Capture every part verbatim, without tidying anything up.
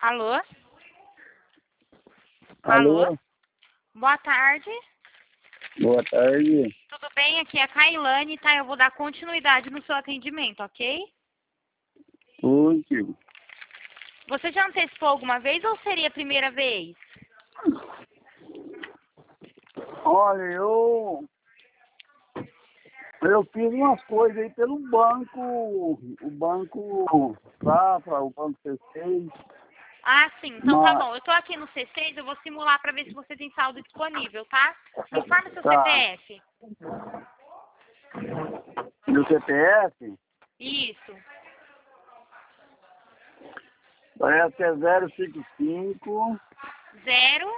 Alô? Alô? Alô? Boa tarde. Boa tarde. Tudo bem? Aqui é a Kailane, tá? Eu vou dar continuidade no seu atendimento, ok? Oi, tio. Você já antecipou alguma vez ou seria a primeira vez? Olha, eu... Eu fiz umas coisas aí pelo banco, o banco Safra, o banco C seis. Ah, sim. Então tá Mas, bom. Eu tô aqui no C seis, eu vou simular pra ver se você tem saldo disponível, tá? Me informa seu tá. C P F. Meu C P F Isso. parece que é zero cinco cinco, Zero,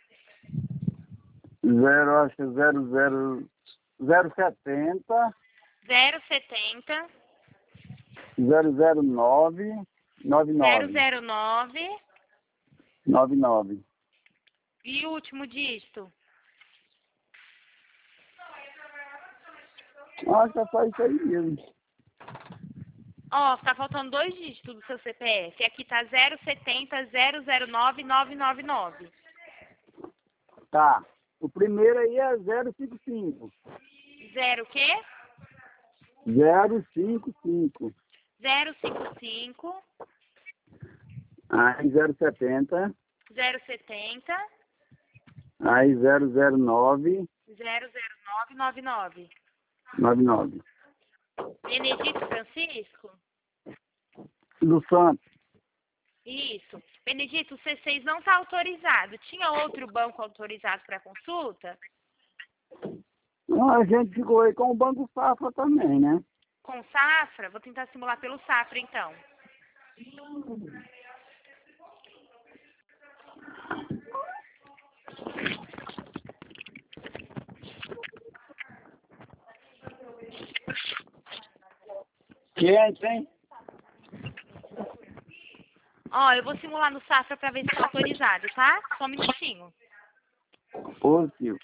zero, acho que é zero zero, zero setenta, zero setenta, zero zero nove, nove zero nove, zero nove nove nove. e o último dígito. Acho que é só isso aí mesmo. Ó, tá faltando dois dígitos do seu C P F. Aqui tá zero setenta, zero zero nove, nove nove nove. Tá. O primeiro aí é zero cinco cinco. Zero o quê? zero cinco cinco. zero cinco cinco, Aí zero setenta. zero setenta, Aí zero zero nove, zero zero nove nove nove. nove nove. Benedito Francisco? Do Santos. Isso. Benedito, o C seis não está autorizado. Tinha outro banco autorizado para consulta? A gente ficou aí com o Banco Safra também, né? Com Safra? Vou tentar simular pelo Safra, então. Quem tem? Ó, eu vou simular no Safra para ver se está autorizado, tá? Só um minutinho. Ô, tio.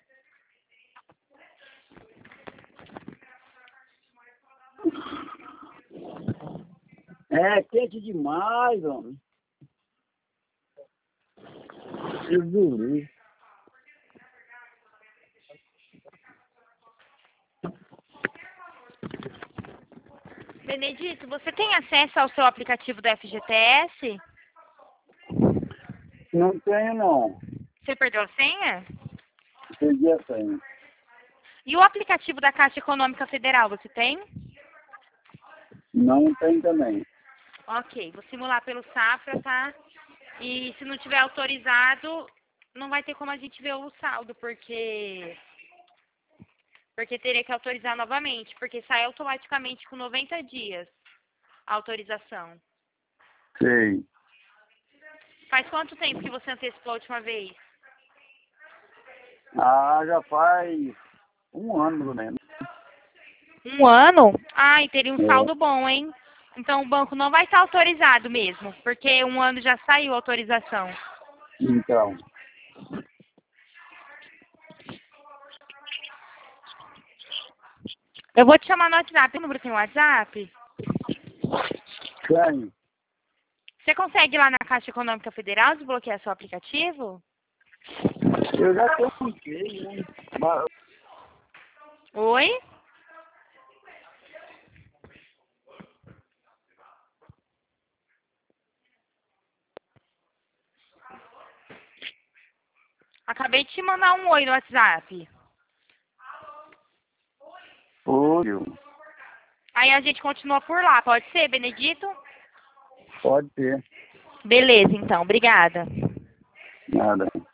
É quente demais, homem. Jesus. Benedito, você tem acesso ao seu aplicativo do F G T S? Não tenho, não. Você perdeu a senha? Perdi a senha. E o aplicativo da Caixa Econômica Federal, você tem? Não tem também. Ok, vou simular pelo Safra, tá? E se não tiver autorizado, não vai ter como a gente ver o saldo, porque porque teria que autorizar novamente, porque sai automaticamente com noventa dias a autorização. Sei. Faz quanto tempo que você antecipou a última vez? Ah, já faz um ano, pelo menos. Um ano? Ah, e teria um É. saldo bom, hein? Então o banco não vai estar autorizado mesmo, porque um ano já saiu a autorização. Então. Eu vou te chamar no WhatsApp. O número tem WhatsApp? Tenho. Você consegue ir lá na Caixa Econômica Federal desbloquear seu aplicativo? Eu já tentei, né? Mas Oi? Acabei de te mandar um oi no WhatsApp. Ô, tio. Aí a gente continua por lá, pode ser, Benedito? Pode ter. Beleza, então. Obrigada. Nada.